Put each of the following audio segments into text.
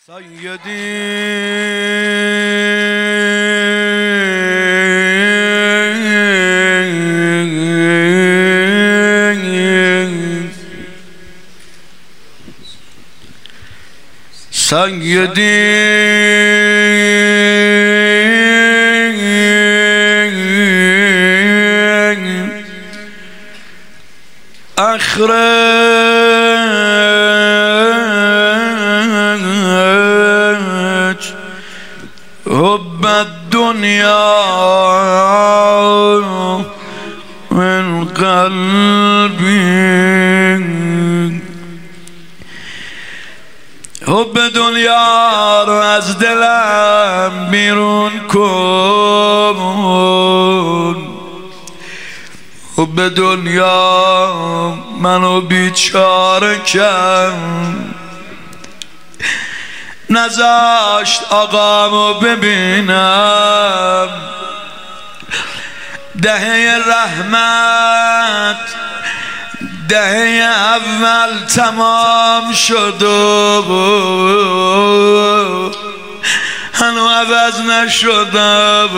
أخرج حب الدنيا من قلبي حب دنیا رو از دلم بیرون کن حب دنیا منو بیچاره کرد نذاشت آقامو ببینم دهه رحمت دهه اول تمام شد هنو عوض نشدم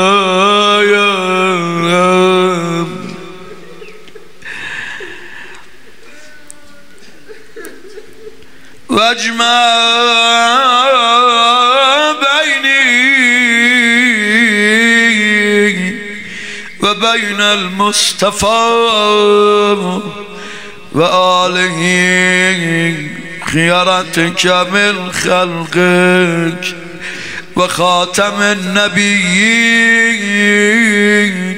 واجمع بینی و بین المصطفى و آله خیارتک من خلقک و خاتم النبیین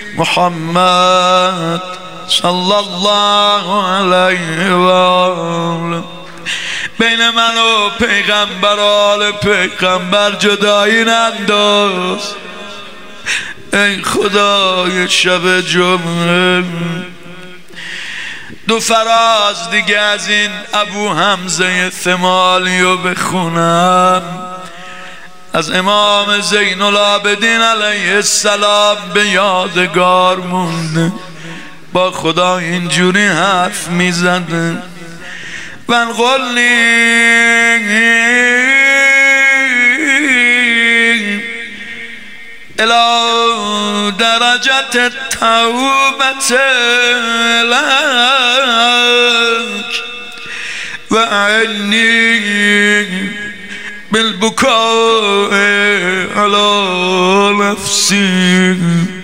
محمد صلی الله علیه و آله. بین من و پیغمبر آل پیغمبر جدایی ننداز ای خدای شب جمعه دو فراز دیگه از این ابو حمزه ثمالیو بخونم از امام زین العابدین علیه السلام به یادگار مونده با خدا اینجوری حرف میزده من قلی الى درجت التوبت لك و عنی بالبکاء علی نفسی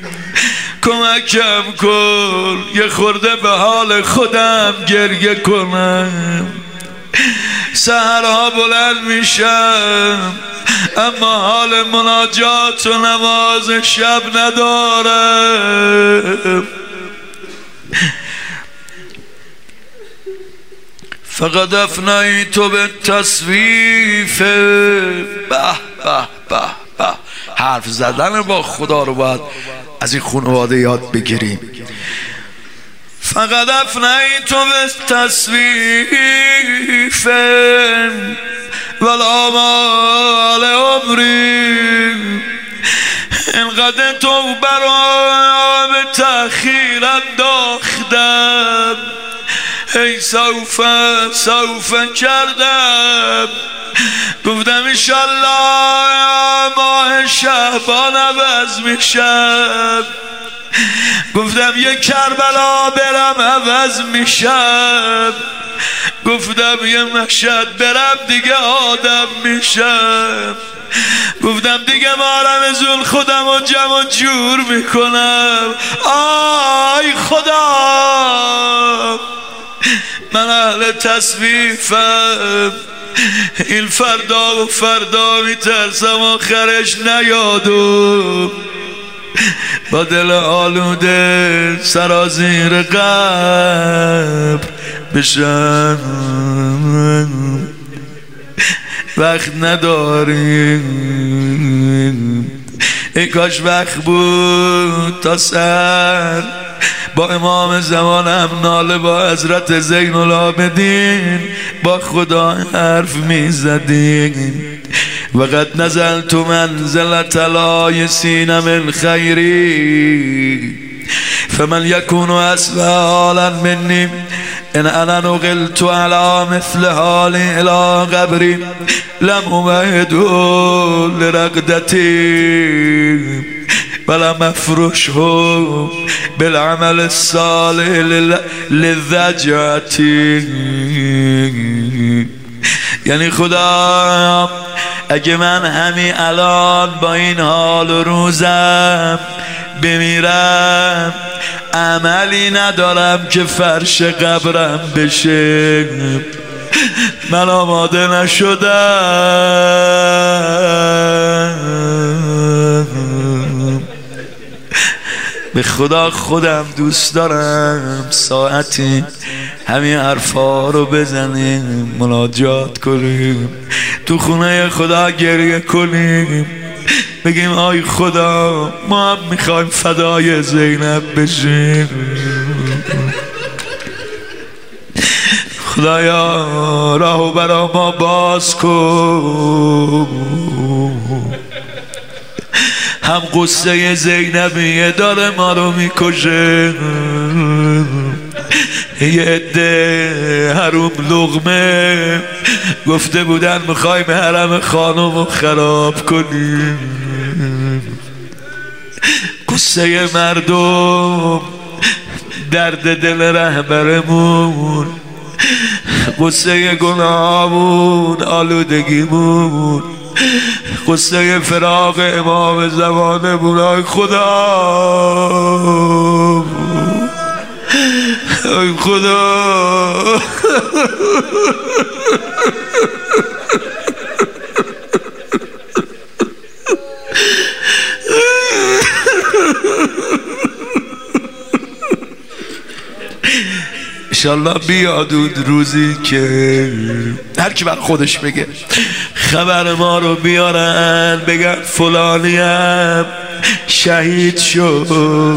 کمکم کن یه خورده به حال خودم گریه کنم سحرها بلند میشم اما حال مناجات و نماز شب ندارم فقد افنیت بالتصویف به به به به حرف زدن با خدا رو باید از این خانواده یاد بگیریم فقد افنیت بالتصویف والآمال عمری اینقدر تو برای به تأخیر انداختم ای سوف کردم گفتم انشالله ماه شعبان عوض میشم گفتم یه کربلا برم عوض میشم گفتم یه مشهد برم دیگه آدم میشم گفتم دیگه مارم خودم و جمع جور میکنم آی خدا من اهل تصویفم این فردا و فردا میترسم آخرش نیادم با دل آلوده سرازیر قبر بشم وقت نداریم ای کاش وقت بود تا سر با امام زمانم ناله با حضرت زین العابدین با خدا حرف میزدیم وقد نزلت منزلت الایسین من خیری فمن یکون اسوأ حالا منی ان انا نقلت على مثل حالي الى قبري لم امهد لرقدتي ولم افرشه بالعمل الصالح للذجعة. یعنی خدا اگه من همین الان با این حال و روزم بمیرم عملی ندارم که فرش قبرم بشه، من آماده نشدم. به خدا خودم دوست دارم ساعتی همین حرفا رو بزنیم، مناجات کنیم، تو خونه خدا گریه کنیم، بگیم آی خدا ما هم میخوایم فدای زینب بشیم. خدایا راهو برا ما باز کن. هم قصه زینبیه داره ما رو میکشه، یه عده حروم لقمه گفته بودن میخوایم حرم خانم رو خراب کنیم. قصه مردم، درد دل رهبرمون، قصه گناهمون، آلودگیمون، قصه فراق امام زمانمون. آی خدا، آی خدا، انشالله بیاد اون روزی که هر کی بر خودش بگه خبر ما رو بیارن بگن فلانیم شهید شد،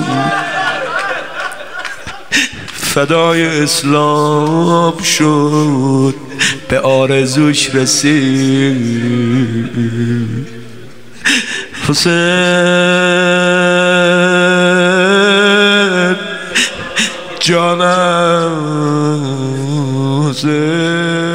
فدای اسلام شد، به آرزوش رسید. حسین جانم حسین